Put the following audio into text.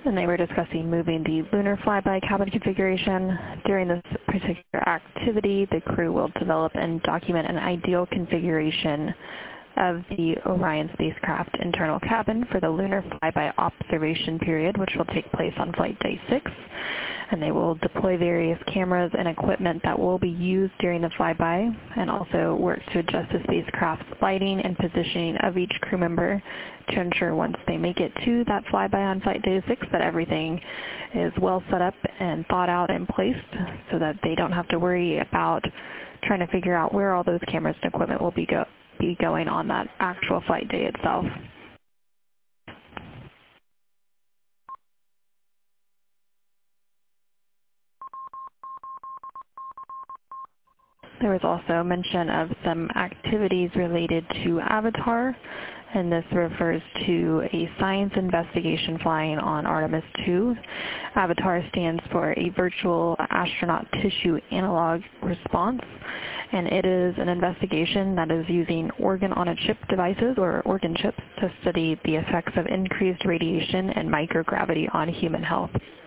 and they were discussing moving the lunar flyby cabin configuration. During this particular activity, the crew will develop and document an ideal configuration of the Orion spacecraft internal cabin for the lunar flyby observation period, which will take place on Flight Day 6. And they will deploy various cameras and equipment that will be used during the flyby, and also work to adjust the spacecraft's lighting and positioning of each crew member to ensure once they make it to that flyby on Flight Day 6 that everything is well set up and thought out and placed so that they don't have to worry about trying to figure out where all those cameras and equipment will be going on that actual flight day itself. There was also mention of some activities related to Avatar, and this refers to a science investigation flying on Artemis II. Avatar stands for a Virtual Astronaut Tissue Analog Response, and it is an investigation that is using organ-on-a-chip devices, or organ chips, to study the effects of increased radiation and microgravity on human health.